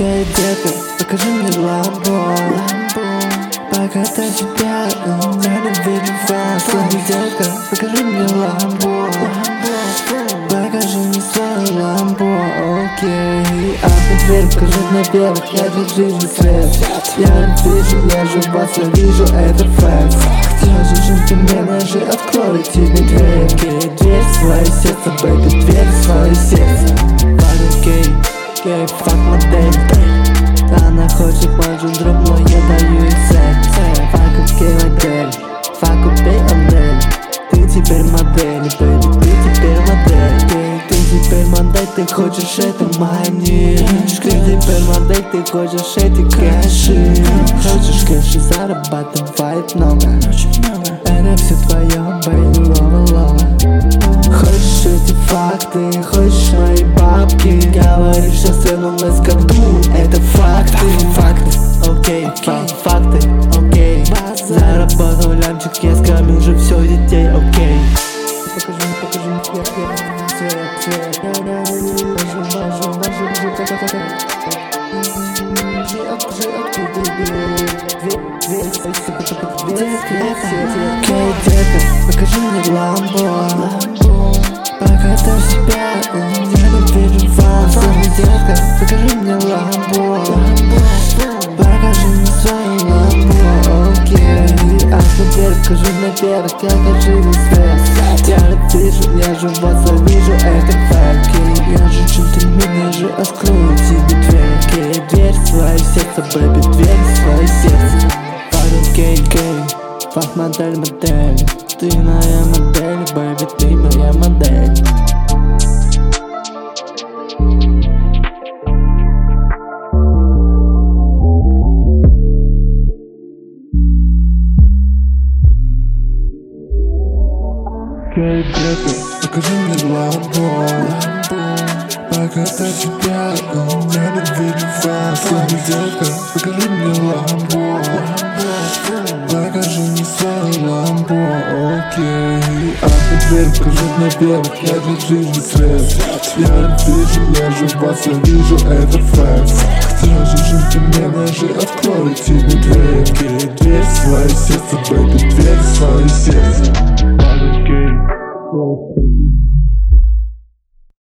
Окей, детка, покажи мне ламбо. Покатай тебя, я не вижу вас. Детка, покажи мне ламбо. Покажи мне свой ламбо. Окей, дверь, покажи наверх, я вижу жизнь свет. Я вижу, я же вас, я вижу, это факт. Я же джентльмен, я же открою тебе дверь. Окей, дверь в свое сердце, бэйби, дверь в свое сердце. Окей, окей, фак модель. Она хочет мой дроп, но я даю ей секс. Фак окей, модель, фак убей модель. Ты теперь модель, бэйби, ты теперь модель. Ты теперь модель, ты хочешь это мани. Ты теперь модель, ты хочешь эти кэши. Хочешь кэши, зарабатывает много. Это все твое, бэйби, лова-лова. Хочешь эти факты, хочешь мои бабки. Говоришь, что все, но let's go do. Это факты, окей, факты, окей. Заработал лямчик, я скормил же все детей, окей. Покажи мне цвет. Окей, детка, покажи мне ламбо. Покатай себя, я не вижу вас. Детка, покажи мне ламбо. Покажи мне свою ламбо. Окей, дверь, покажи наверх, я покажи мне свет. Я вижу, я же вас, я вижу, это факт. Я же джентльмен, я же открою тебе дверь. Окей, дверь в свое сердце, бэйби, дверь в свое сердце. Окей, фак модель, модель. Ты моя модель, бэйби, ты моя модель. Окей, детка, покажи мне ламбо. Покатай тебя, я не вижу вас. Детка, покажи мне ламбо. Покажи мне свой ламбо. Окей, дверь, покажи наверх, я вижу жизнь свет. Я вижу, я же вас, я вижу, это факт. Я же джентльмен, я же открою тебе дверь. Окей, дверь в свое сердце, бэйби, дверь в свое сердце. Окей.